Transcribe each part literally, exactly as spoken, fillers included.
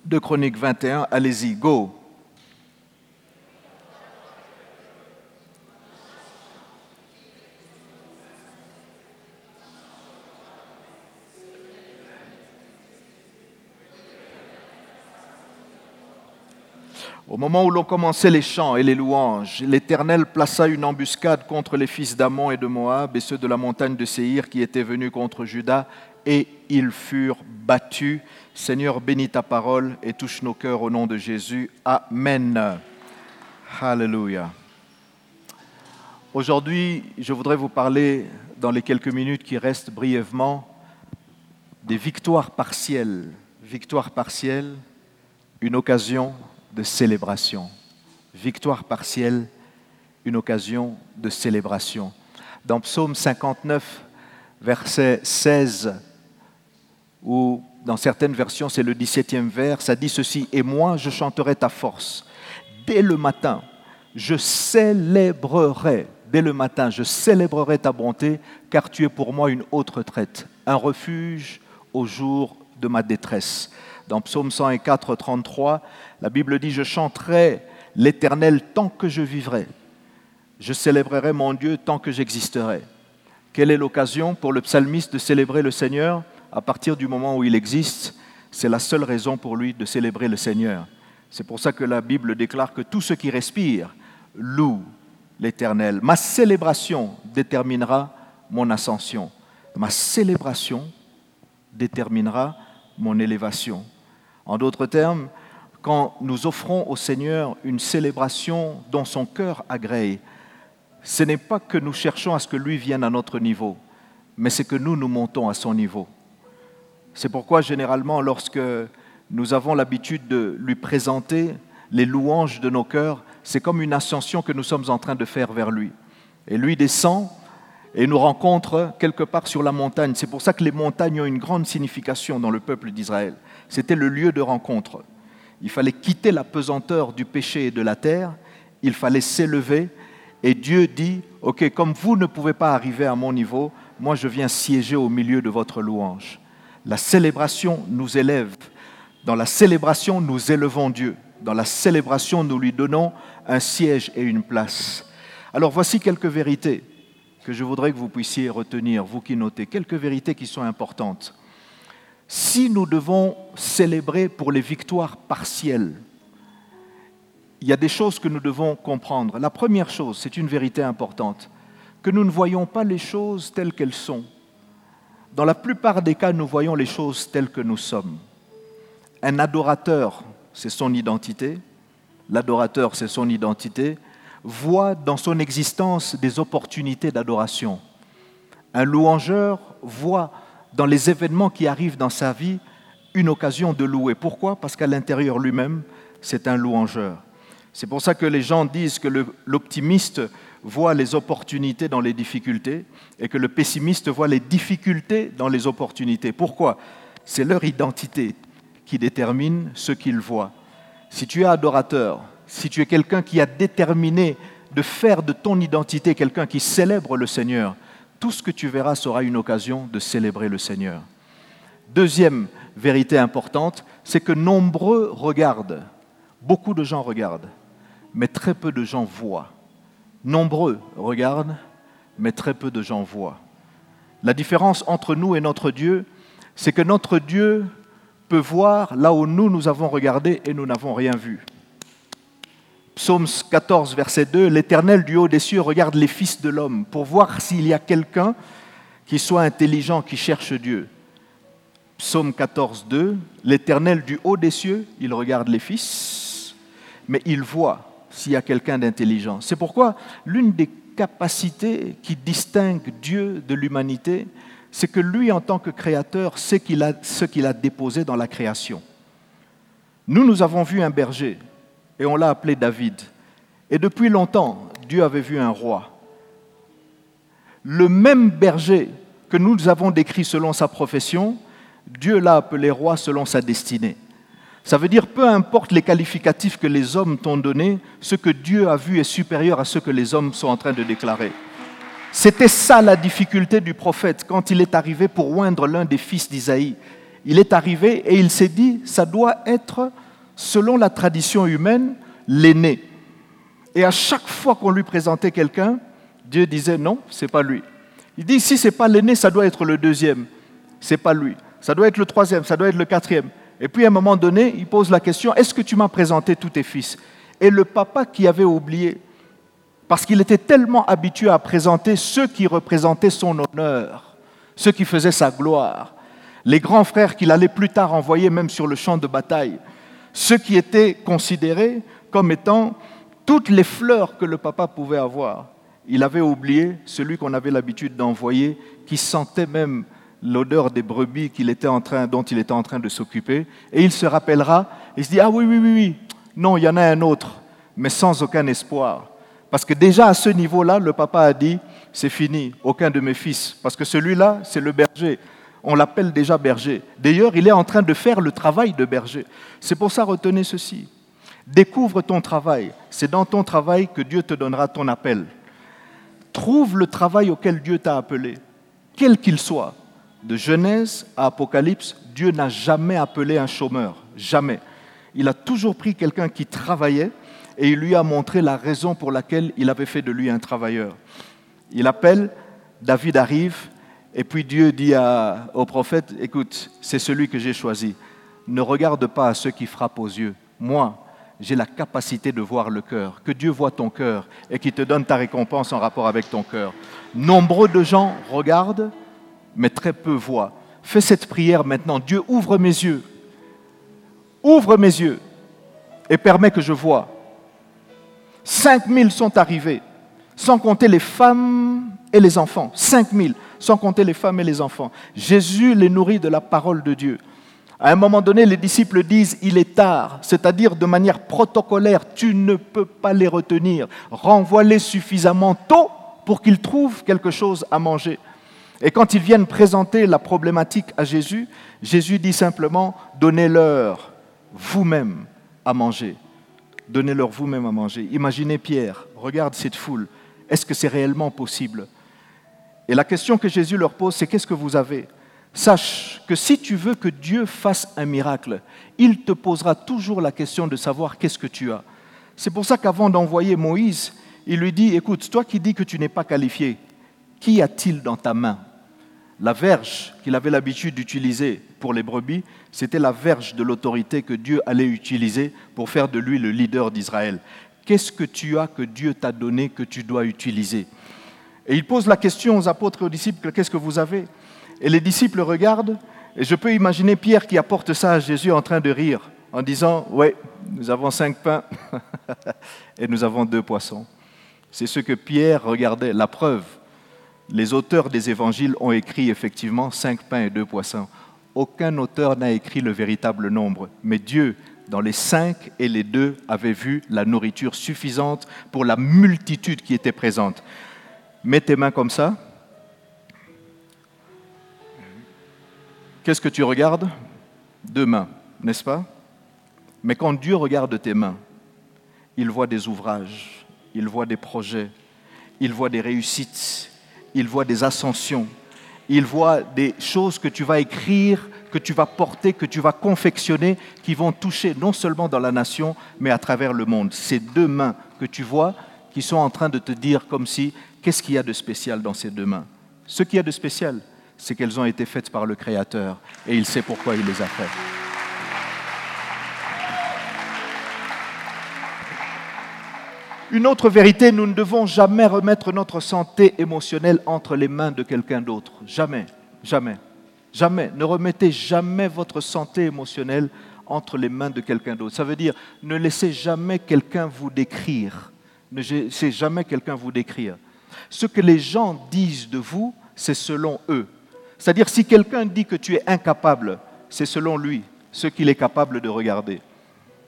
deux Chroniques vingt et un, allez-y, go. Au moment où l'on commençait les chants et les louanges, l'Éternel plaça une embuscade contre les fils d'Ammon et de Moab et ceux de la montagne de Séhir qui étaient venus contre Juda, et ils furent battus. Seigneur, bénis ta parole et touche nos cœurs au nom de Jésus. Amen. Alléluia. Aujourd'hui, je voudrais vous parler, dans les quelques minutes qui restent brièvement, des victoires partielles. Victoires partielles, une occasion de célébration. Victoire partielle, une occasion de célébration. Dans Psaume cinquante-neuf, verset seize, ou dans certaines versions, c'est le dix-septième vers, ça dit ceci: « Et moi, je chanterai ta force. Dès le matin, je célébrerai, dès le matin, je célébrerai ta bonté, car tu es pour moi une haute retraite, un refuge au jour de ma détresse. » Dans Psaume cent quatre, trente-trois, la Bible dit « Je chanterai l'Éternel tant que je vivrai. Je célébrerai mon Dieu tant que j'existerai. » Quelle est l'occasion pour le psalmiste de célébrer le Seigneur? À partir du moment où il existe, c'est la seule raison pour lui de célébrer le Seigneur. C'est pour ça que la Bible déclare que tout ce qui respire loue l'Éternel. Ma célébration déterminera mon ascension. Ma célébration déterminera mon élévation. En d'autres termes, quand nous offrons au Seigneur une célébration dont son cœur agrée, ce n'est pas que nous cherchons à ce que lui vienne à notre niveau, mais c'est que nous nous montons à son niveau. C'est pourquoi, généralement, lorsque nous avons l'habitude de lui présenter les louanges de nos cœurs, c'est comme une ascension que nous sommes en train de faire vers lui. Et lui descend et nous rencontre quelque part sur la montagne. C'est pour ça que les montagnes ont une grande signification dans le peuple d'Israël. C'était le lieu de rencontre. Il fallait quitter la pesanteur du péché et de la terre, il fallait s'élever, et Dieu dit, « Ok, comme vous ne pouvez pas arriver à mon niveau, moi je viens siéger au milieu de votre louange. » La célébration nous élève. Dans la célébration, nous élevons Dieu. Dans la célébration, nous lui donnons un siège et une place. Alors voici quelques vérités que je voudrais que vous puissiez retenir, vous qui notez, quelques vérités qui sont importantes. Si nous devons célébrer pour les victoires partielles, il y a des choses que nous devons comprendre. La première chose, c'est une vérité importante, que nous ne voyons pas les choses telles qu'elles sont. Dans la plupart des cas, nous voyons les choses telles que nous sommes. Un adorateur, c'est son identité. L'adorateur, c'est son identité. Voit dans son existence des opportunités d'adoration. Un louangeur voit dans les événements qui arrivent dans sa vie une occasion de louer. Pourquoi? Parce qu'à l'intérieur lui-même, c'est un louangeur. C'est pour ça que les gens disent que le, l'optimiste voit les opportunités dans les difficultés et que le pessimiste voit les difficultés dans les opportunités. Pourquoi? C'est leur identité qui détermine ce qu'ils voient. Si tu es adorateur, si tu es quelqu'un qui a déterminé de faire de ton identité quelqu'un qui célèbre le Seigneur, tout ce que tu verras sera une occasion de célébrer le Seigneur. Deuxième vérité importante, c'est que nombreux regardent, beaucoup de gens regardent, mais très peu de gens voient. Nombreux regardent, mais très peu de gens voient. La différence entre nous et notre Dieu, c'est que notre Dieu peut voir là où nous, nous avons regardé et nous n'avons rien vu. Psaume quatorze, verset deux, « L'Éternel du haut des cieux regarde les fils de l'homme pour voir s'il y a quelqu'un qui soit intelligent, qui cherche Dieu. » Psaume quatorze, deux, « L'Éternel du haut des cieux, il regarde les fils, mais il voit s'il y a quelqu'un d'intelligent. » C'est pourquoi l'une des capacités qui distingue Dieu de l'humanité, c'est que lui, en tant que créateur, sait qu'il a, ce qu'il a déposé dans la création. Nous, nous avons vu un berger, et on l'a appelé David. Et depuis longtemps, Dieu avait vu un roi. Le même berger que nous avons décrit selon sa profession, Dieu l'a appelé roi selon sa destinée. Ça veut dire, peu importe les qualificatifs que les hommes t'ont donnés, ce que Dieu a vu est supérieur à ce que les hommes sont en train de déclarer. C'était ça la difficulté du prophète quand il est arrivé pour oindre l'un des fils d'Isaïe. il est arrivé et il s'est dit, ça doit être, selon la tradition humaine, l'aîné. Et à chaque fois qu'on lui présentait quelqu'un, Dieu disait non, ce n'est pas lui. Il dit, si ce n'est pas l'aîné, ça doit être le deuxième. Ce n'est pas lui. Ça doit être le troisième, ça doit être le quatrième. Et puis à un moment donné, il pose la question, est-ce que tu m'as présenté tous tes fils? Et le papa qui avait oublié, parce qu'il était tellement habitué à présenter ceux qui représentaient son honneur, ceux qui faisaient sa gloire, les grands frères qu'il allait plus tard envoyer même sur le champ de bataille, ceux qui étaient considérés comme étant toutes les fleurs que le papa pouvait avoir. Il avait oublié celui qu'on avait l'habitude d'envoyer, qui sentait même l'odeur des brebis qu'il était en train, dont il était en train de s'occuper. Et il se rappellera, il se dit, ah oui, oui, oui, oui, non, il y en a un autre, mais sans aucun espoir. Parce que déjà à ce niveau-là, le papa a dit, c'est fini, aucun de mes fils. Parce que celui-là, c'est le berger. On l'appelle déjà berger. D'ailleurs, il est en train de faire le travail de berger. C'est pour ça, retenez ceci. Découvre ton travail. C'est dans ton travail que Dieu te donnera ton appel. Trouve le travail auquel Dieu t'a appelé, quel qu'il soit. De Genèse à Apocalypse, Dieu n'a jamais appelé un chômeur. Jamais. Il a toujours pris quelqu'un qui travaillait et il lui a montré la raison pour laquelle il avait fait de lui un travailleur. Il appelle, David arrive, et puis Dieu dit à, au prophète, écoute, c'est celui que j'ai choisi. Ne regarde pas à ceux qui frappent aux yeux. Moi, j'ai la capacité de voir le cœur, que Dieu voit ton cœur et qu'il te donne ta récompense en rapport avec ton cœur. Nombreux de gens regardent, mais très peu voient. Fais cette prière maintenant. Dieu, ouvre mes yeux. Ouvre mes yeux et permets que je voie. Cinq mille sont arrivés, sans compter les femmes et les enfants. Cinq mille, sans compter les femmes et les enfants. Jésus les nourrit de la parole de Dieu. À un moment donné, les disciples disent « il est tard », c'est-à-dire de manière protocolaire, tu ne peux pas les retenir. Renvoie-les suffisamment tôt pour qu'ils trouvent quelque chose à manger. Et quand ils viennent présenter la problématique à Jésus, Jésus dit simplement « donnez-leur vous-même à manger ». Donnez-leur vous-même à manger. Imaginez Pierre, regarde cette foule. Est-ce que c'est réellement possible? Et la question que Jésus leur pose, c'est qu'est-ce que vous avez? Sache que si tu veux que Dieu fasse un miracle, il te posera toujours la question de savoir qu'est-ce que tu as. C'est pour ça qu'avant d'envoyer Moïse, il lui dit, écoute, toi qui dis que tu n'es pas qualifié, qu'y a-t-il dans ta main? La verge qu'il avait l'habitude d'utiliser pour les brebis, c'était la verge de l'autorité que Dieu allait utiliser pour faire de lui le leader d'Israël. Qu'est-ce que tu as que Dieu t'a donné que tu dois utiliser? Et il pose la question aux apôtres et aux disciples, qu'est-ce que vous avez? Et les disciples regardent, et je peux imaginer Pierre qui apporte ça à Jésus en train de rire, en disant, ouais, nous avons cinq pains et nous avons deux poissons. C'est ce que Pierre regardait, la preuve. Les auteurs des évangiles ont écrit effectivement cinq pains et deux poissons. Aucun auteur n'a écrit le véritable nombre, mais Dieu, dans les cinq et les deux, avait vu la nourriture suffisante pour la multitude qui était présente. Mets tes mains comme ça. Qu'est-ce que tu regardes? Deux mains, n'est-ce pas? Mais quand Dieu regarde tes mains, il voit des ouvrages, il voit des projets, il voit des réussites, il voit des ascensions, il voit des choses que tu vas écrire, que tu vas porter, que tu vas confectionner, qui vont toucher non seulement dans la nation, mais à travers le monde. Ces deux mains que tu vois, qui sont en train de te dire comme si, qu'est-ce qu'il y a de spécial dans ces deux mains? Ce qu'il y a de spécial, c'est qu'elles ont été faites par le Créateur, et il sait pourquoi il les a faites. Une autre vérité, nous ne devons jamais remettre notre santé émotionnelle entre les mains de quelqu'un d'autre. Jamais, jamais, jamais. Ne remettez jamais votre santé émotionnelle entre les mains de quelqu'un d'autre. Ça veut dire, ne laissez jamais quelqu'un vous décrire. Ne laissez jamais quelqu'un vous décrire. Ce que les gens disent de vous, c'est selon eux. C'est-à-dire, si quelqu'un dit que tu es incapable, c'est selon lui, ce qu'il est capable de regarder. Pourquoi ?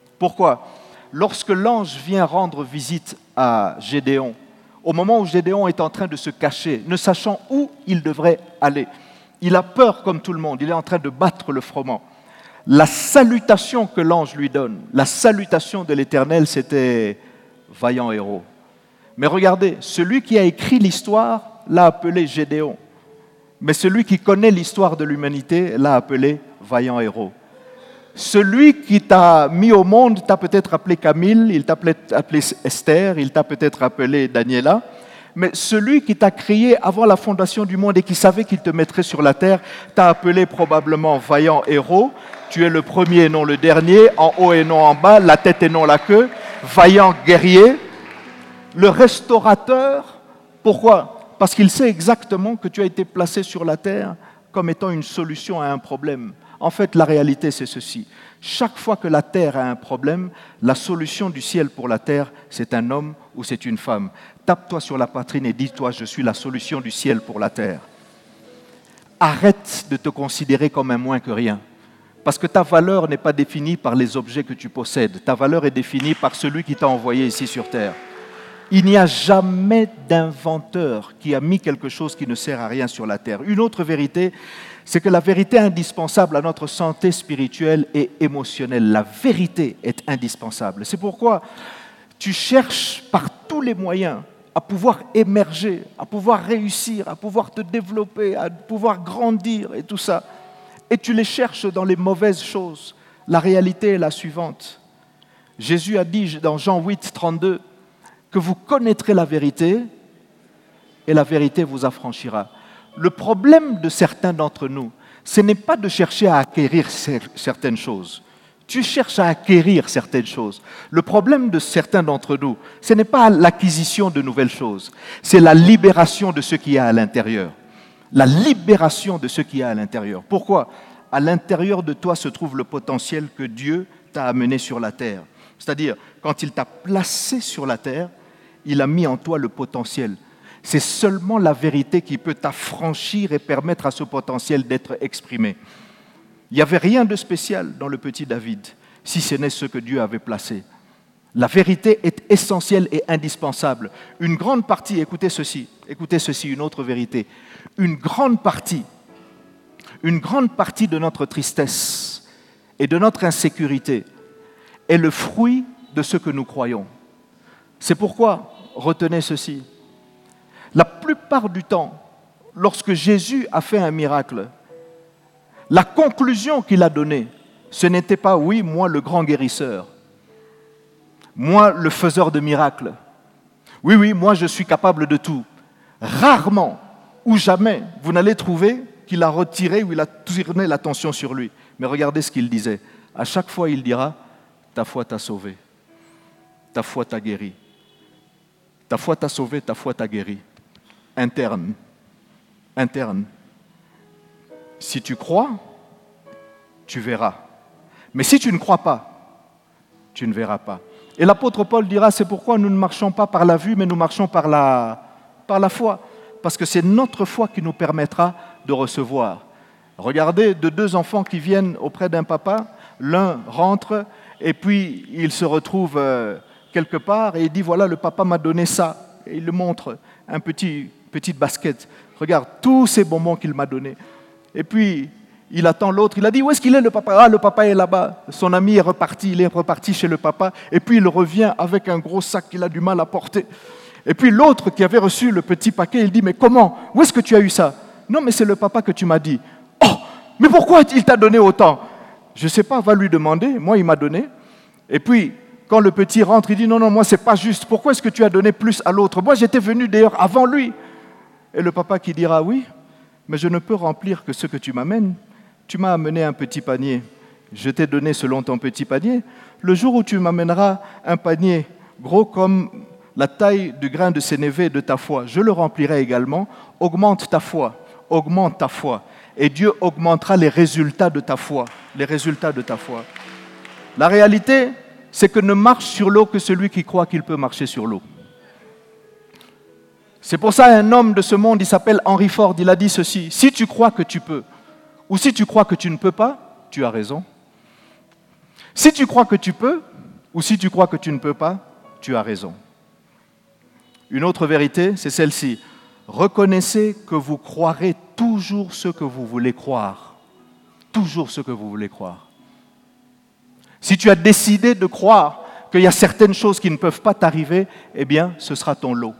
Lorsque l'ange vient rendre visite à Gédéon, au moment où Gédéon est en train de se cacher, ne sachant où il devrait aller, il a peur comme tout le monde, il est en train de battre le froment. La salutation que l'ange lui donne, la salutation de l'Éternel, c'était « vaillant héros ». Mais regardez, celui qui a écrit l'histoire l'a appelé Gédéon. Mais celui qui connaît l'histoire de l'humanité l'a appelé vaillant héros. Celui qui t'a mis au monde t'a peut-être appelé Camille, il t'a peut-être appelé Esther, il t'a peut-être appelé Daniela, mais celui qui t'a créé avant la fondation du monde et qui savait qu'il te mettrait sur la terre t'a appelé probablement vaillant héros. Tu es le premier et non le dernier, en haut et non en bas, la tête et non la queue, vaillant guerrier, le restaurateur. Pourquoi ? Parce qu'il sait exactement que tu as été placé sur la terre comme étant une solution à un problème. En fait, la réalité, c'est ceci. Chaque fois que la terre a un problème, la solution du ciel pour la terre, c'est un homme ou c'est une femme. Tape-toi sur la poitrine et dis-toi, je suis la solution du ciel pour la terre. Arrête de te considérer comme un moins que rien. Parce que ta valeur n'est pas définie par les objets que tu possèdes. Ta valeur est définie par celui qui t'a envoyé ici sur terre. Il n'y a jamais d'inventeur qui a mis quelque chose qui ne sert à rien sur la terre. Une autre vérité, c'est que la vérité indispensable à notre santé spirituelle et émotionnelle. La vérité est indispensable. C'est pourquoi tu cherches par tous les moyens à pouvoir émerger, à pouvoir réussir, à pouvoir te développer, à pouvoir grandir et tout ça. Et tu les cherches dans les mauvaises choses. La réalité est la suivante. Jésus a dit dans Jean huit, trente-deux, que vous connaîtrez la vérité et la vérité vous affranchira. Le problème de certains d'entre nous, ce n'est pas de chercher à acquérir certaines choses. Tu cherches à acquérir certaines choses. Le problème de certains d'entre nous, ce n'est pas l'acquisition de nouvelles choses, c'est la libération de ce qu'il y a à l'intérieur. La libération de ce qu'il y a à l'intérieur. Pourquoi ? À l'intérieur de toi se trouve le potentiel que Dieu t'a amené sur la terre. C'est-à-dire, quand il t'a placé sur la terre, il a mis en toi le potentiel. C'est seulement la vérité qui peut t'affranchir et permettre à ce potentiel d'être exprimé. Il n'y avait rien de spécial dans le petit David, si ce n'est ce que Dieu avait placé. La vérité est essentielle et indispensable. Une grande partie, écoutez ceci, écoutez ceci, une autre vérité. Une grande partie, une grande partie de notre tristesse et de notre insécurité est le fruit de ce que nous croyons. C'est pourquoi, retenez ceci, la plupart du temps, lorsque Jésus a fait un miracle, la conclusion qu'il a donnée, ce n'était pas « oui, moi le grand guérisseur », moi le faiseur de miracles, oui, oui, moi je suis capable de tout. Rarement ou jamais, vous n'allez trouver qu'il a retiré ou il a tourné l'attention sur lui. Mais regardez ce qu'il disait. À chaque fois, il dira « ta foi t'a sauvé, ta foi t'a guéri ». Ta foi t'a sauvé, ta foi t'a guéri. Interne. Interne. Si tu crois, tu verras. Mais si tu ne crois pas, tu ne verras pas. Et l'apôtre Paul dira, c'est pourquoi nous ne marchons pas par la vue, mais nous marchons par la, par la foi. Parce que c'est notre foi qui nous permettra de recevoir. Regardez, de deux enfants qui viennent auprès d'un papa, l'un rentre et puis il se retrouve euh, quelque part et il dit, voilà, le papa m'a donné ça. Et il le montre, un petit, petite basket. Regarde, tous ces bonbons qu'il m'a donnés. Et puis, il attend l'autre. Il a dit, où est-ce qu'il est le papa ? Ah, le papa est là-bas. Son ami est reparti, il est reparti chez le papa. Et puis, il revient avec un gros sac qu'il a du mal à porter. Et puis, l'autre qui avait reçu le petit paquet, il dit, mais comment ? Où est-ce que tu as eu ça ? Non, mais c'est le papa que tu m'as dit. Oh, mais pourquoi il t'a donné autant ? Je ne sais pas, va lui demander. Moi, il m'a donné. Et puis, quand le petit rentre, il dit, non, non, moi, ce n'est pas juste. Pourquoi est-ce que tu as donné plus à l'autre ? Moi, j'étais venu d'ailleurs avant lui. Et le papa qui dira, oui, mais je ne peux remplir que ce que tu m'amènes. Tu m'as amené un petit panier. Je t'ai donné selon ton petit panier. Le jour où tu m'amèneras un panier gros comme la taille du grain de sénévé de ta foi, je le remplirai également. Augmente ta foi, augmente ta foi. Et Dieu augmentera les résultats de ta foi. Les résultats de ta foi. La réalité, c'est que ne marche sur l'eau que celui qui croit qu'il peut marcher sur l'eau. C'est pour ça un homme de ce monde, il s'appelle Henry Ford, il a dit ceci, si tu crois que tu peux, ou si tu crois que tu ne peux pas, tu as raison. Si tu crois que tu peux, ou si tu crois que tu ne peux pas, tu as raison. Une autre vérité, c'est celle-ci. Reconnaissez que vous croirez toujours ce que vous voulez croire. Toujours ce que vous voulez croire. Si tu as décidé de croire qu'il y a certaines choses qui ne peuvent pas t'arriver, eh bien, ce sera ton lot.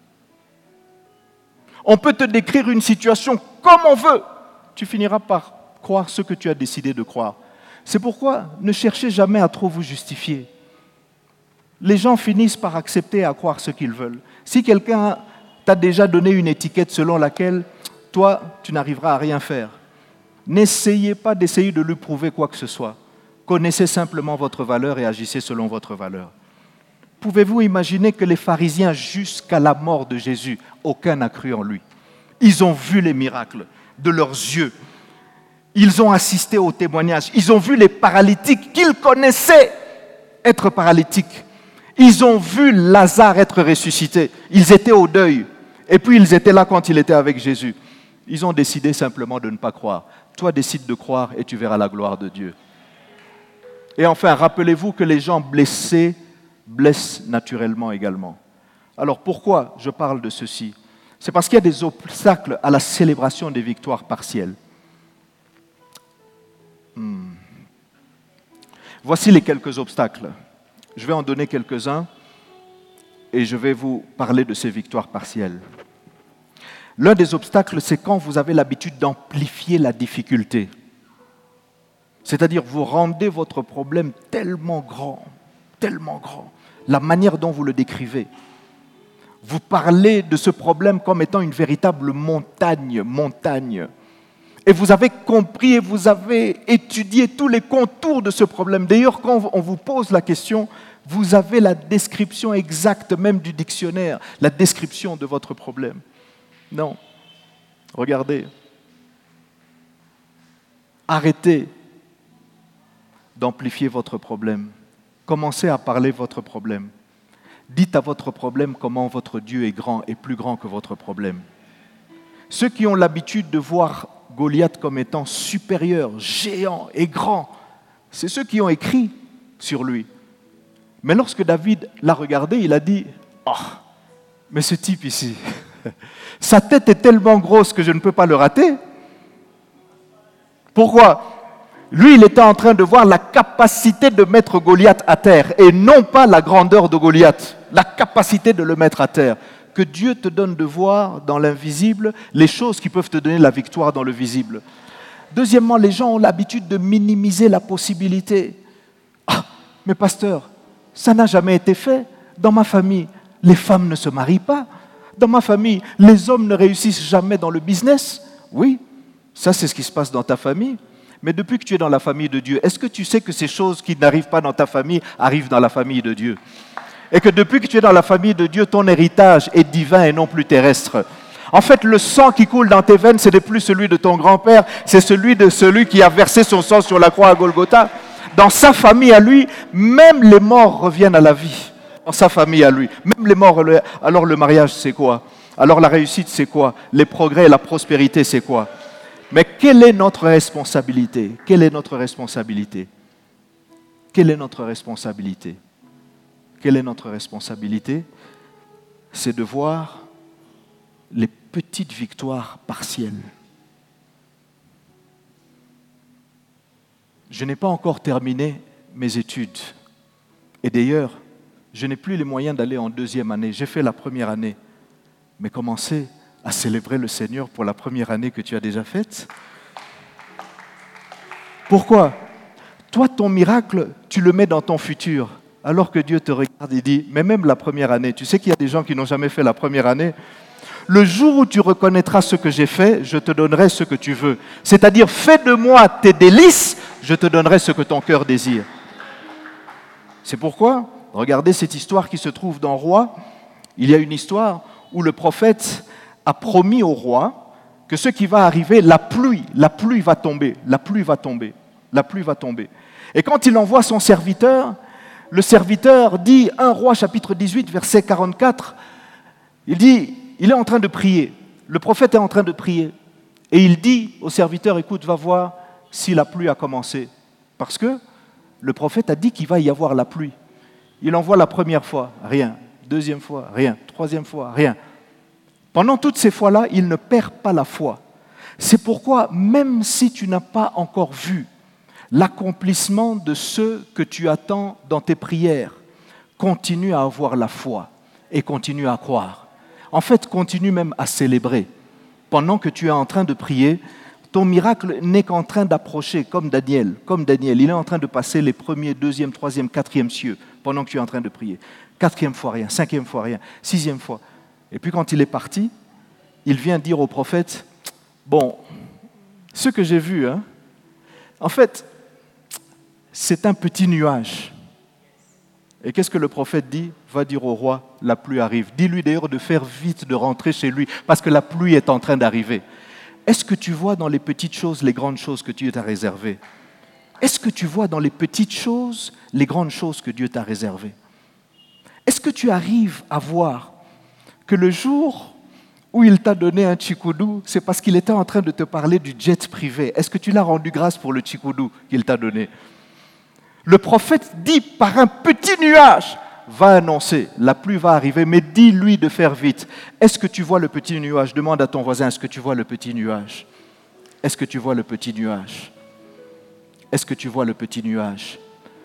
On peut te décrire une situation comme on veut. Tu finiras par croire ce que tu as décidé de croire. C'est pourquoi ne cherchez jamais à trop vous justifier. Les gens finissent par accepter à croire ce qu'ils veulent. Si quelqu'un t'a déjà donné une étiquette selon laquelle toi, tu n'arriveras à rien faire, n'essayez pas d'essayer de lui prouver quoi que ce soit. Connaissez simplement votre valeur et agissez selon votre valeur. Pouvez-vous imaginer que les pharisiens, jusqu'à la mort de Jésus, aucun n'a cru en lui? Ils ont vu les miracles de leurs yeux. Ils ont assisté au témoignage. Ils ont vu les paralytiques qu'ils connaissaient être paralytiques. Ils ont vu Lazare être ressuscité. Ils étaient au deuil. Et puis ils étaient là quand il était avec Jésus. Ils ont décidé simplement de ne pas croire. Toi, décide de croire et tu verras la gloire de Dieu. Et enfin, rappelez-vous que les gens blessés blessent naturellement également. Alors pourquoi je parle de ceci? C'est parce qu'il y a des obstacles à la célébration des victoires partielles. Hmm. Voici les quelques obstacles. Je vais en donner quelques-uns et je vais vous parler de ces victoires partielles. L'un des obstacles, c'est quand vous avez l'habitude d'amplifier la difficulté. C'est-à-dire, vous rendez votre problème tellement grand, tellement grand, la manière dont vous le décrivez. Vous parlez de ce problème comme étant une véritable montagne, montagne. Et vous avez compris et vous avez étudié tous les contours de ce problème. D'ailleurs, quand on vous pose la question, vous avez la description exacte même du dictionnaire, la description de votre problème. Non. Regardez. Arrêtez d'amplifier votre problème. Commencez à parler votre problème. Dites à votre problème comment votre Dieu est grand et plus grand que votre problème. Ceux qui ont l'habitude de voir Goliath comme étant supérieur, géant et grand, c'est ceux qui ont écrit sur lui. Mais lorsque David l'a regardé, il a dit « Oh, mais ce type ici, sa tête est tellement grosse que je ne peux pas le rater. » Pourquoi ? Lui, il était en train de voir la capacité de mettre Goliath à terre et non pas la grandeur de Goliath, la capacité de le mettre à terre. Que Dieu te donne de voir dans l'invisible les choses qui peuvent te donner la victoire dans le visible. Deuxièmement, les gens ont l'habitude de minimiser la possibilité. Ah, mais pasteur, ça n'a jamais été fait. Dans ma famille, les femmes ne se marient pas. Dans ma famille, les hommes ne réussissent jamais dans le business. Oui, ça c'est ce qui se passe dans ta famille. Mais depuis que tu es dans la famille de Dieu, est-ce que tu sais que ces choses qui n'arrivent pas dans ta famille arrivent dans la famille de Dieu? Et que depuis que tu es dans la famille de Dieu, ton héritage est divin et non plus terrestre. En fait, le sang qui coule dans tes veines, ce n'est plus celui de ton grand-père, c'est celui de celui qui a versé son sang sur la croix à Golgotha. Dans sa famille à lui, même les morts reviennent à la vie. Dans sa famille à lui, même les morts. Alors le mariage, c'est quoi? Alors la réussite, c'est quoi? Les progrès et la prospérité, c'est quoi? Mais quelle est notre responsabilité? Quelle est notre responsabilité? Quelle est notre responsabilité? Quelle est notre responsabilité? C'est de voir les petites victoires partielles. Je n'ai pas encore terminé mes études. Et d'ailleurs, je n'ai plus les moyens d'aller en deuxième année. J'ai fait la première année. Mais commencez à célébrer le Seigneur pour la première année que tu as déjà faite. Pourquoi? Toi, ton miracle, tu le mets dans ton futur. Alors que Dieu te regarde et dit, mais même la première année, tu sais qu'il y a des gens qui n'ont jamais fait la première année. Le jour où tu reconnaîtras ce que j'ai fait, je te donnerai ce que tu veux. C'est-à-dire, fais de moi tes délices, je te donnerai ce que ton cœur désire. C'est pourquoi, regardez cette histoire qui se trouve dans Roi. Il y a une histoire où le prophète a promis au roi que ce qui va arriver, la pluie, la pluie va tomber, la pluie va tomber, la pluie va tomber. Et quand il envoie son serviteur, le serviteur dit, un Roi chapitre dix-huit, verset quarante-quatre, il dit, il est en train de prier, le prophète est en train de prier, et il dit au serviteur, écoute, va voir si la pluie a commencé, parce que le prophète a dit qu'il va y avoir la pluie. Il envoie la première fois, rien, deuxième fois, rien, troisième fois, rien. Pendant toutes ces fois-là, il ne perd pas la foi. C'est pourquoi, même si tu n'as pas encore vu l'accomplissement de ce que tu attends dans tes prières, continue à avoir la foi et continue à croire. En fait, continue même à célébrer. Pendant que tu es en train de prier, Ton miracle n'est qu'en train d'approcher, comme Daniel, comme Daniel. Il est en train de passer les premiers, deuxième, troisième, quatrième cieux pendant que tu es en train de prier. Quatrième fois rien, cinquième fois rien, sixième fois. Et puis quand il est parti, il vient dire au prophète, bon, ce que j'ai vu, hein, en fait, c'est un petit nuage. Et qu'est-ce que le prophète dit? Va dire au roi, la pluie arrive. Dis-lui d'ailleurs de faire vite, de rentrer chez lui, parce que la pluie est en train d'arriver. Est-ce que tu vois dans les petites choses les grandes choses que Dieu t'a réservées? Est-ce que tu vois dans les petites choses les grandes choses que Dieu t'a réservées? Est-ce que tu arrives à voir que le jour où il t'a donné un tchikoudou, c'est parce qu'il était en train de te parler du jet privé? Est-ce que tu l'as rendu grâce pour le tchikoudou qu'il t'a donné? Le prophète dit par un petit nuage, va annoncer, la pluie va arriver, mais dis-lui de faire vite. Est-ce que tu vois le petit nuage? Demande à ton voisin, est-ce que tu vois le petit nuage? Est-ce que tu vois le petit nuage? Est-ce que tu vois le petit nuage?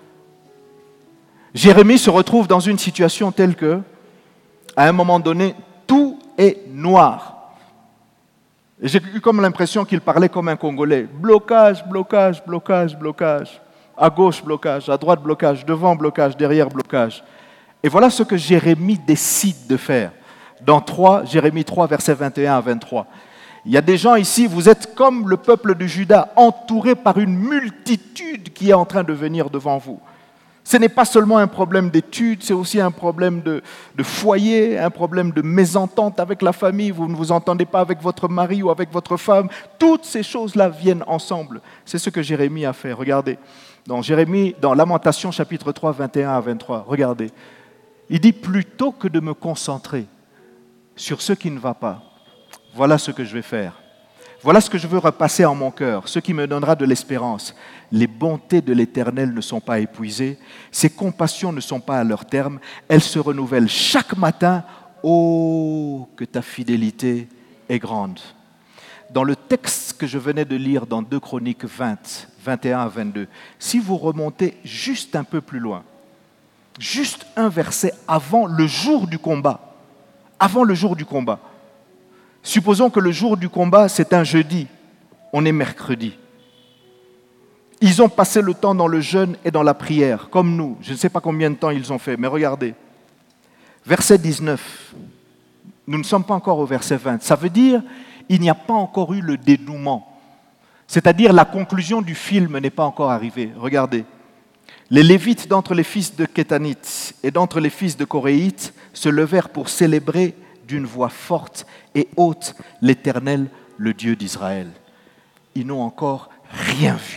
Jérémie se retrouve dans une situation telle que, à un moment donné, tout est noir. Et j'ai eu comme l'impression qu'il parlait comme un Congolais. Blocage, blocage, blocage, blocage. À gauche, blocage. À droite, blocage. Devant, blocage. Derrière, blocage. Et voilà ce que Jérémie décide de faire. Dans trois, Jérémie trois, versets vingt et un à vingt-trois. Il y a des gens ici, vous êtes comme le peuple de Juda, entourés par une multitude qui est en train de venir devant vous. Ce n'est pas seulement un problème d'études, c'est aussi un problème de, de foyer, un problème de mésentente avec la famille. Vous ne vous entendez pas avec votre mari ou avec votre femme. Toutes ces choses-là viennent ensemble. C'est ce que Jérémie a fait. Regardez, dans Jérémie, dans Lamentation chapitre trois, vingt et un à vingt-trois, regardez. Il dit, plutôt que de me concentrer sur ce qui ne va pas, voilà ce que je vais faire. Voilà ce que je veux repasser en mon cœur, ce qui me donnera de l'espérance. Les bontés de l'Éternel ne sont pas épuisées, ses compassions ne sont pas à leur terme, elles se renouvellent chaque matin. Oh, que ta fidélité est grande. Dans le texte que je venais de lire dans deux Chroniques vingt, vingt et un à vingt-deux, si vous remontez juste un peu plus loin, juste un verset avant le jour du combat, avant le jour du combat, supposons que le jour du combat, c'est un jeudi, on est mercredi. Ils ont passé le temps dans le jeûne et dans la prière, comme nous. Je ne sais pas combien de temps ils ont fait, mais regardez. Verset dix-neuf. Nous ne sommes pas encore au verset vingt. Ça veut dire qu'il n'y a pas encore eu le dénouement. C'est-à-dire la conclusion du film n'est pas encore arrivée. Regardez. Les Lévites d'entre les fils de Kétanites et d'entre les fils de Coréites se levèrent pour célébrer d'une voix forte et haute l'Éternel, le Dieu d'Israël. Ils n'ont encore rien vu.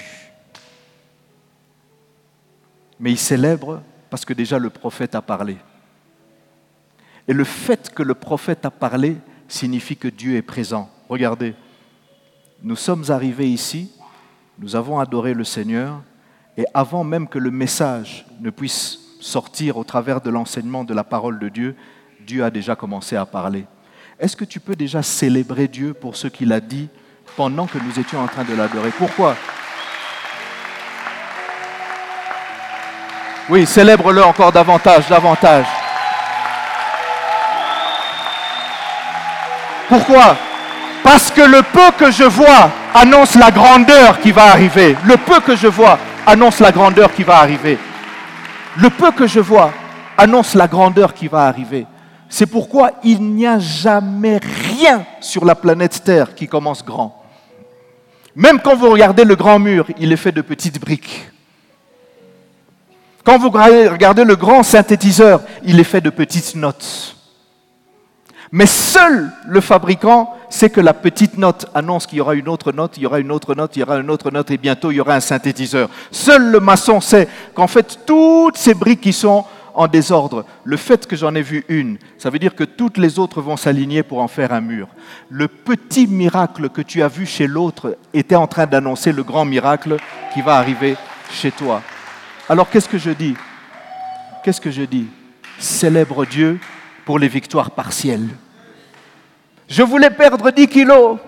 Mais ils célèbrent parce que déjà le prophète a parlé. Et le fait que le prophète a parlé signifie que Dieu est présent. Regardez, nous sommes arrivés ici, nous avons adoré le Seigneur, et avant même que le message ne puisse sortir au travers de l'enseignement de la parole de Dieu, Dieu a déjà commencé à parler. Est-ce que tu peux déjà célébrer Dieu pour ce qu'il a dit pendant que nous étions en train de l'adorer? Pourquoi? Oui, célèbre-le encore davantage, davantage. Pourquoi? Parce que le peu que je vois annonce la grandeur qui va arriver. Le peu que je vois annonce la grandeur qui va arriver. Le peu que je vois annonce la grandeur qui va arriver. C'est pourquoi il n'y a jamais rien sur la planète Terre qui commence grand. Même quand vous regardez le grand mur, il est fait de petites briques. Quand vous regardez le grand synthétiseur, il est fait de petites notes. Mais seul le fabricant sait que la petite note annonce qu'il y aura une autre note, il y aura une autre note, il y aura une autre note et bientôt il y aura un synthétiseur. Seul le maçon sait qu'en fait toutes ces briques qui sont en désordre, le fait que j'en ai vu une, ça veut dire que toutes les autres vont s'aligner pour en faire un mur. Le petit miracle que tu as vu chez l'autre était en train d'annoncer le grand miracle qui va arriver chez toi. Alors qu'est-ce que je dis? Qu'est-ce que je dis? Célèbre Dieu pour les victoires partielles. Je voulais perdre dix kilos.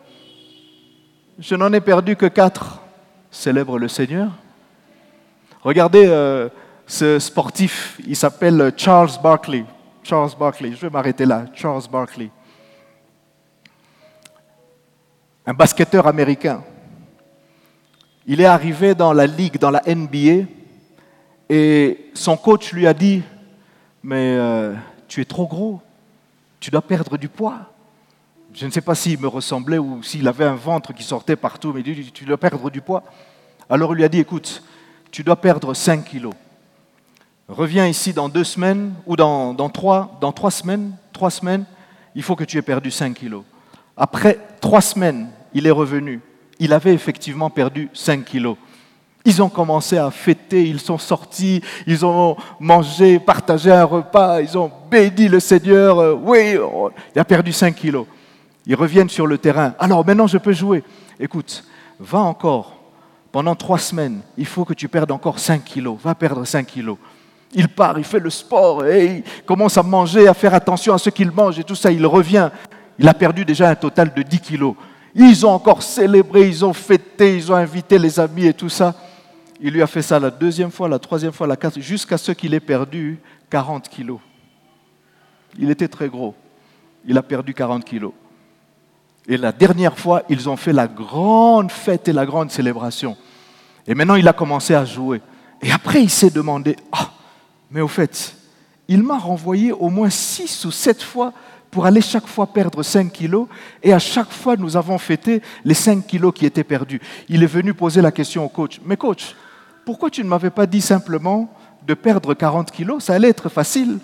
Je n'en ai perdu que quatre. Célèbre le Seigneur. Regardez euh, ce sportif, il s'appelle Charles Barkley. Charles Barkley, je vais m'arrêter là. Charles Barkley. un basketteur américain. Il est arrivé dans la ligue, dans la N B A, et son coach lui a dit « Mais euh, tu es trop gros, tu dois perdre du poids. » Je ne sais pas s'il me ressemblait ou s'il avait un ventre qui sortait partout, mais il dit « Tu dois perdre du poids. » Alors il lui a dit « Écoute, tu dois perdre cinq kilos. Reviens ici dans deux semaines, ou dans, dans, trois, dans trois semaines, trois semaines, il faut que tu aies perdu cinq kilos. » Après trois semaines, il est revenu. Il avait effectivement perdu cinq kilos. Ils ont commencé à fêter, ils sont sortis, ils ont mangé, partagé un repas, ils ont béni le Seigneur. Oui, il a perdu cinq kilos. Ils reviennent sur le terrain. Alors maintenant, je peux jouer. Écoute, va encore. Pendant trois semaines, il faut que tu perdes encore cinq kilos. Va perdre cinq kilos. Il part, il fait le sport, et il commence à manger, à faire attention à ce qu'il mange et tout ça. Il revient. Il a perdu déjà un total de dix kilos. Ils ont encore célébré, ils ont fêté, ils ont invité les amis et tout ça. Il lui a fait ça la deuxième fois, la troisième fois, la quatrième, jusqu'à ce qu'il ait perdu quarante kilos. Il était très gros. Il a perdu quarante kilos. Et la dernière fois, ils ont fait la grande fête et la grande célébration. Et maintenant, il a commencé à jouer. Et après, il s'est demandé, ah, mais au fait, il m'a renvoyé au moins six ou sept fois pour aller chaque fois perdre cinq kilos, et à chaque fois, nous avons fêté les cinq kilos qui étaient perdus. Il est venu poser la question au coach. Mais coach, pourquoi tu ne m'avais pas dit simplement de perdre quarante kilos? Ça allait être facile.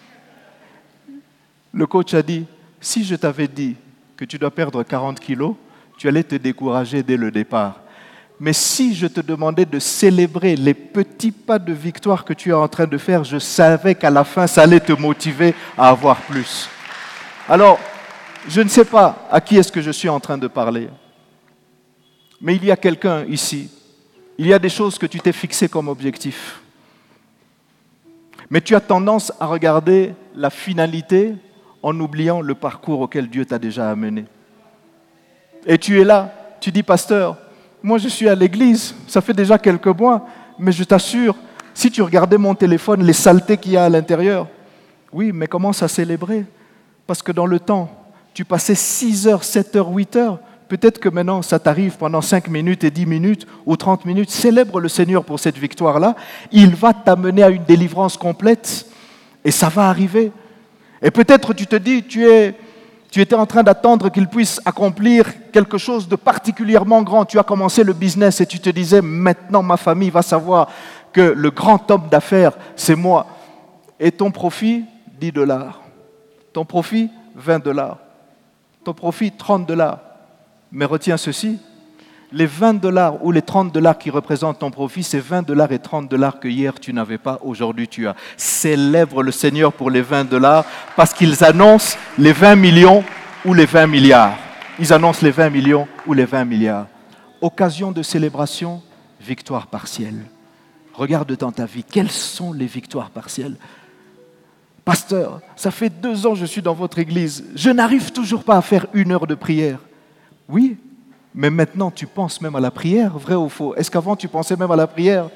Le coach a dit, si je t'avais dit que tu dois perdre quarante kilos, tu allais te décourager dès le départ. Mais si je te demandais de célébrer les petits pas de victoire que tu es en train de faire, je savais qu'à la fin, ça allait te motiver à avoir plus. Alors, je ne sais pas à qui est-ce que je suis en train de parler, mais il y a quelqu'un ici, il y a des choses que tu t'es fixées comme objectif, mais tu as tendance à regarder la finalité en oubliant le parcours auquel Dieu t'a déjà amené. Et tu es là, tu dis, pasteur, moi je suis à l'église, ça fait déjà quelques mois, mais je t'assure, si tu regardais mon téléphone, les saletés qu'il y a à l'intérieur, oui, mais commence à célébrer. Parce que dans le temps, tu passais six heures, sept heures, huit heures. Peut-être que maintenant, ça t'arrive pendant cinq minutes et dix minutes ou trente minutes. Célèbre le Seigneur pour cette victoire-là. Il va t'amener à une délivrance complète. Et ça va arriver. Et peut-être tu te dis, tu, es, tu étais en train d'attendre qu'il puisse accomplir quelque chose de particulièrement grand. Tu as commencé le business et tu te disais, maintenant ma famille va savoir que le grand homme d'affaires, c'est moi. Et ton profit, dix dollars. Ton profit, vingt dollars. Ton profit, trente dollars. Mais retiens ceci, les vingt dollars ou les trente dollars qui représentent ton profit, c'est vingt dollars et trente dollars que hier tu n'avais pas, aujourd'hui tu as. Célèbre le Seigneur pour les vingt dollars parce qu'ils annoncent les vingt millions ou les vingt milliards. Ils annoncent les vingt millions ou les vingt milliards. Occasion de célébration, victoire partielle. Regarde dans ta vie, quelles sont les victoires partielles ? Pasteur, ça fait deux ans que je suis dans votre église. Je n'arrive toujours pas à faire une heure de prière. Oui, mais maintenant tu penses même à la prière, vrai ou faux? Est-ce qu'avant tu pensais même à la prière?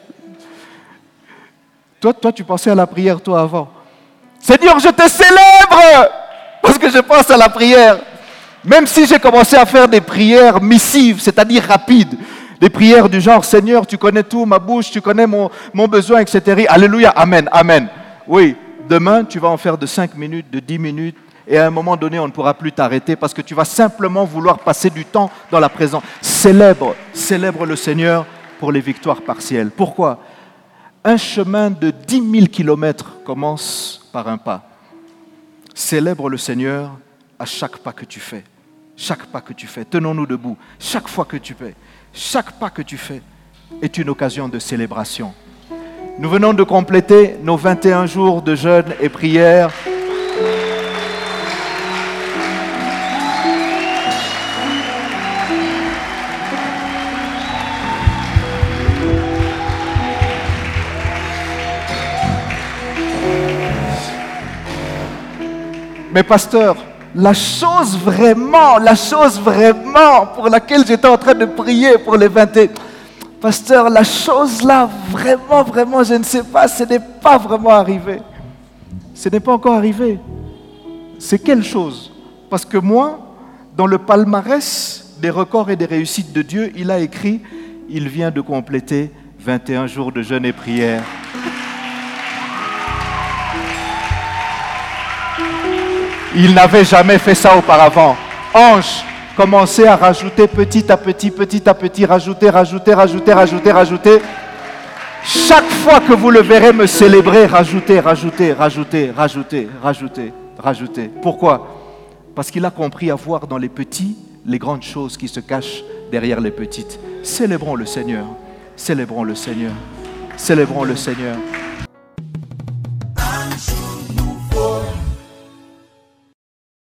Toi, toi, tu pensais à la prière, toi, avant. Seigneur, je te célèbre parce que je pense à la prière. Même si j'ai commencé à faire des prières missives, c'est-à-dire rapides, des prières du genre, Seigneur, tu connais tout, ma bouche, tu connais mon, mon besoin, et cetera. Alléluia, amen, amen. Oui. Demain, tu vas en faire de cinq minutes, de dix minutes, et à un moment donné, on ne pourra plus t'arrêter parce que tu vas simplement vouloir passer du temps dans la présence. Célèbre, célèbre le Seigneur pour les victoires partielles. Pourquoi? Un chemin de dix mille kilomètres commence par un pas. Célèbre le Seigneur à chaque pas que tu fais. Chaque pas que tu fais. Tenons-nous debout. Chaque fois que tu fais, chaque pas que tu fais est une occasion de célébration. Nous venons de compléter nos vingt et un jours de jeûne et prière. Mais pasteur, la chose vraiment, la chose vraiment pour laquelle j'étais en train de prier pour les vingt et un... Pasteur, la chose là, vraiment, vraiment, je ne sais pas, ce n'est pas vraiment arrivé. Ce n'est pas encore arrivé. C'est quelle chose? Parce que moi, dans le palmarès des records et des réussites de Dieu, il a écrit, il vient de compléter vingt et un jours de jeûne et prière. Il n'avait jamais fait ça auparavant. Ange, commencez à rajouter petit à petit, petit à petit, rajouter, rajouter, rajouter, rajouter, rajouter. Chaque fois que vous le verrez me célébrer, rajoutez, rajoutez, rajoutez, rajoutez, rajoutez, rajoutez. Pourquoi? Parce qu'il a compris à voir dans les petits les grandes choses qui se cachent derrière les petites. Célébrons le Seigneur, célébrons le Seigneur, célébrons le Seigneur.